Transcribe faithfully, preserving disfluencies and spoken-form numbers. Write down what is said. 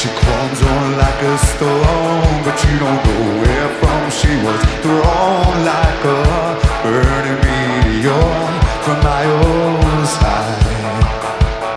She comes on like a storm, but you don't know where from.